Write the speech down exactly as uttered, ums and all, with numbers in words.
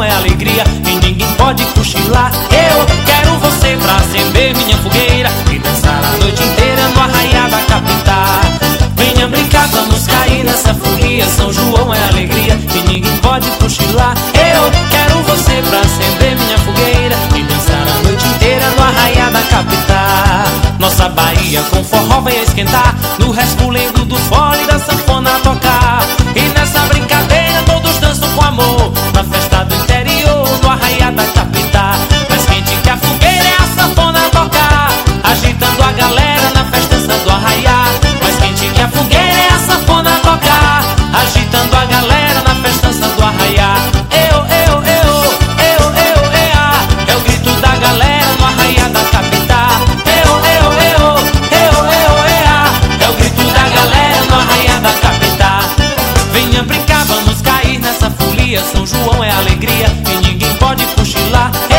é alegria e ninguém pode cochilar. Eu quero você pra acender minha fogueira e dançar a noite inteira no arraiá da capital. Venha brincar, vamos cair nessa folia. São João é alegria e ninguém pode cochilar. Eu quero você pra acender minha fogueira e dançar a noite inteira no arraiá da capital. Nossa Bahia com forró vai esquentar, no resfolego do fole da sanfona a tocar. E nessa brincadeira todos dançam com amor, na festa do interior, no arraiá da capital. Mais quente que a fogueira é a sanfona a tocar, agitando a galera na festança do arraiá. Mais quente que a fogueira é a sanfona a tocar, agitando a galera na festança do arraiá. Eu, eu, eu, eu, eu, ea, é o grito da galera no arraiá da capital. Eu, eu, eu, eu, eu, ea, é o grito da galera no arraiá da capital. Venha brincar, vamos cair nessa folia. São João é alegria e ninguém pode cochilar.